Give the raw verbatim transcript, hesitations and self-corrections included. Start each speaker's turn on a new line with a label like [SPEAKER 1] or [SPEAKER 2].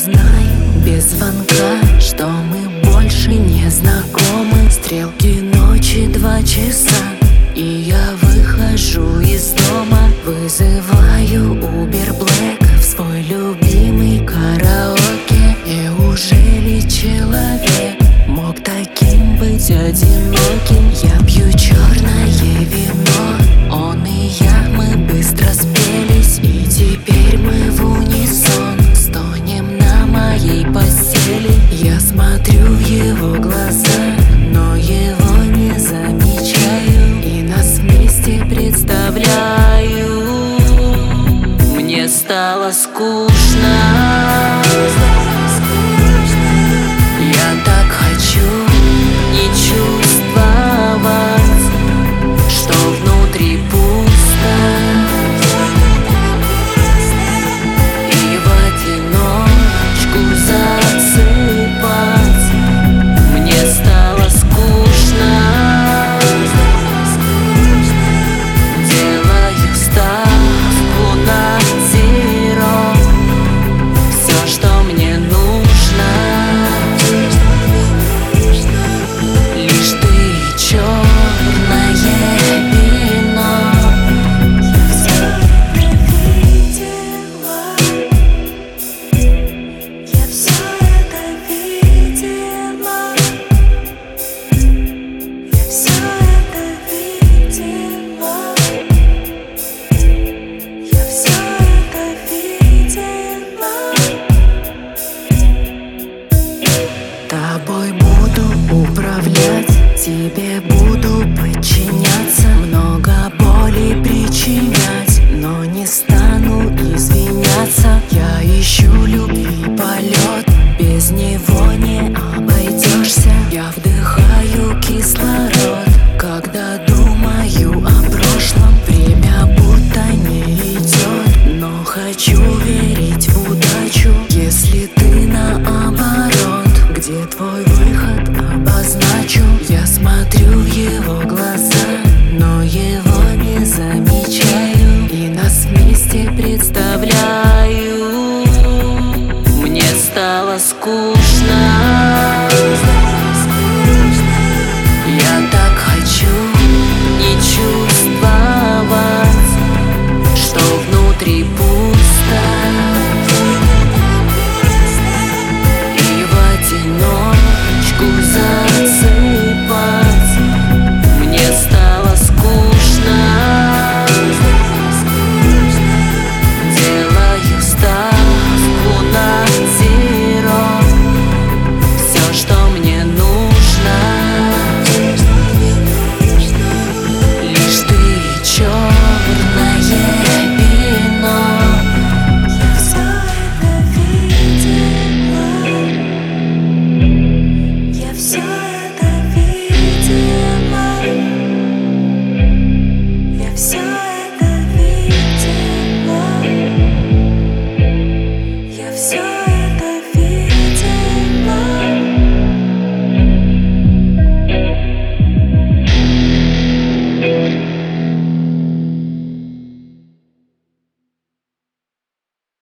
[SPEAKER 1] знаю без звонка, что мы больше не знакомы. Стрелки ночи два часа, и я выхожу из дома. Вызываю Uber Black в свой любимый караоке. Неужели человек мог таким быть одиноким? Я пью черное вино, он и я, мы быстро спелись, и теперь мы в унисон стонем на моей постели. Я смотрю в его глаза, но его не замечаю, и нас вместе представляю. Мне стало скучно,